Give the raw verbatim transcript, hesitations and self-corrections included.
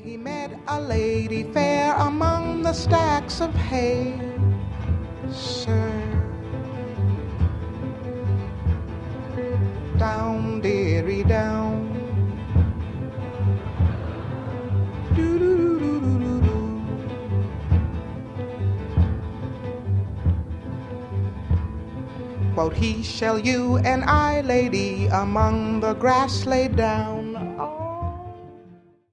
He met a lady fair among the stacks of hay, sir. Down, dearie, down. Do-do-do-do-do-do. Quote he, shall you and I, lady, among the grass lay down?